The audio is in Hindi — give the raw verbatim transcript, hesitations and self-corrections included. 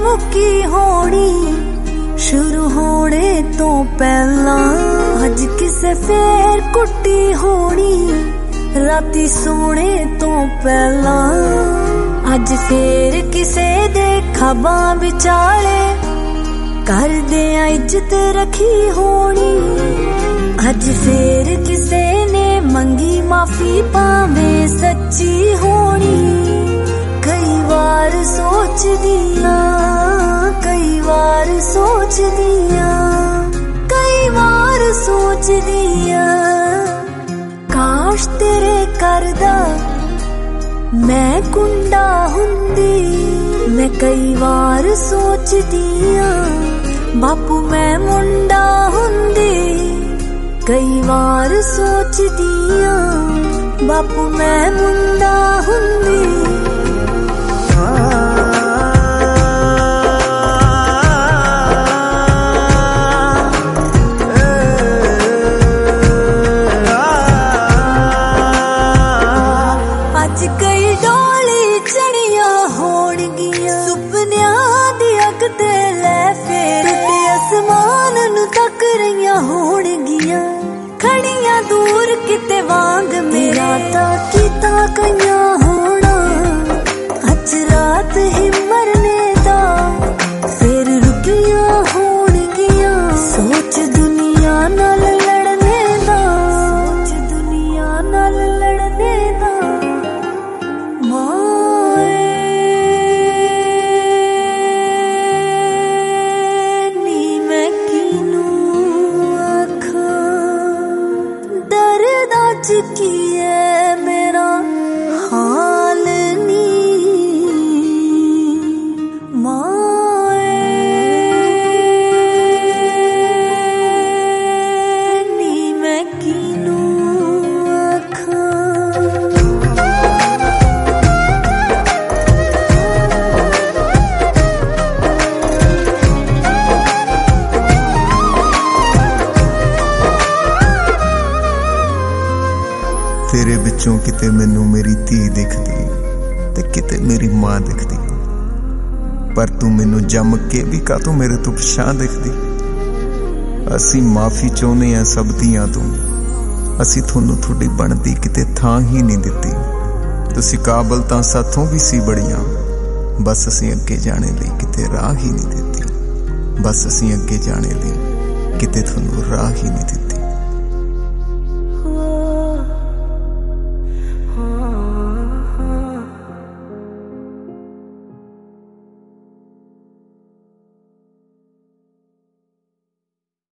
मुक्की होनी शुरू होने तो पहला अज किसे फेर कुट्टी होनी राती सोने तो पहला अज फेर किसे दे खबां विचाले कर दे इज्जत रखी होनी अज फेर किसे ने मंगी माफी पावे सच्ची होनी कई बार सोच दिया कई बार सोच दिया कई बार सोच दिया काश तेरे करदा मैं कुंडा हुंदी मैं कई बार सोच दिया बापू मैं मुंडा हुंदी कई बार सोच दिया बापू मैं मुंडा हुंदी अज कई डोली चढ़िया होणगियां सुपनियां दी अग ते लै फेर ते आसमान नू तक रहियां होणगियां खड़ियां दूर किते वांग मेरा ता कीता कइयां होना अज रात ही मरने दा फिर रुकियां होणगियां सोच दुनिया नाल लड़ने दा सोच दुनिया नाल लड़ने दा की है मेरा हाल नी माए नी मैं किनू आखा तेरे विचों किते मैनू मेरी धी दिखदी ते किते मेरी मां दिखदी पर तू मैनू जम के भी कातों मेरे तो पछां दिखदी असी माफी चाहुंदे आ सब दियां तू असी थोनू थोड़ी बनदी किते थां ही नहीं दित्ती तुसी काबल तां साथों भी सी बड़ियां बस असी अगे जाने लई किते राह ही नहीं दित्ती बस असी अगे जाने लई किते थोनू राह ही नहीं दित्ती।